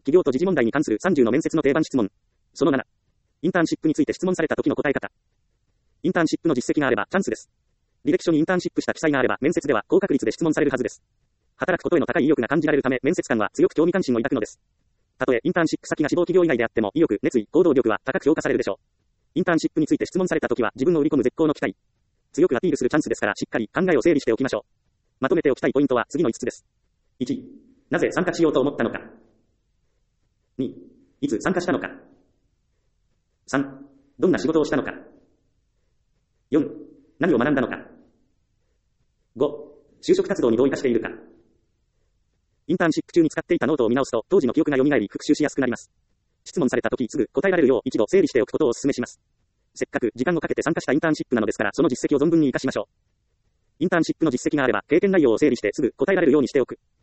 企業と時事問題に関する30の面接の定番質問。その7。インターンシップについて質問された時の答え方。インターンシップの実績があればチャンスです。履歴書にインターンシップした記載があれば面接では高確率で質問されるはずです。働くことへの高い意欲が感じられるため面接官は強く興味関心を抱くのです。たとえインターンシップ先が志望企業以外であっても意欲、熱意、行動力は高く評価されるでしょう。インターンシップについて質問された時は自分を売り込む絶好の機会。強くアピールするチャンスですからしっかり考えを整理しておきましょう。まとめておきたいポイントは次の5つです。1、なぜ参加しようと思ったのか。2、いつ参加したのか。3、どんな仕事をしたのか。4、何を学んだのか。5、就職活動にどう生かしているか。インターンシップ中に使っていたノートを見直すと当時の記憶が蘇り復習しやすくなります。質問された時すぐ答えられるよう一度整理しておくことをお勧めします。せっかく時間をかけて参加したインターンシップなのですからその実績を存分に活かしましょう。インターンシップの実績があれば経験内容を整理してすぐ答えられるようにしておく。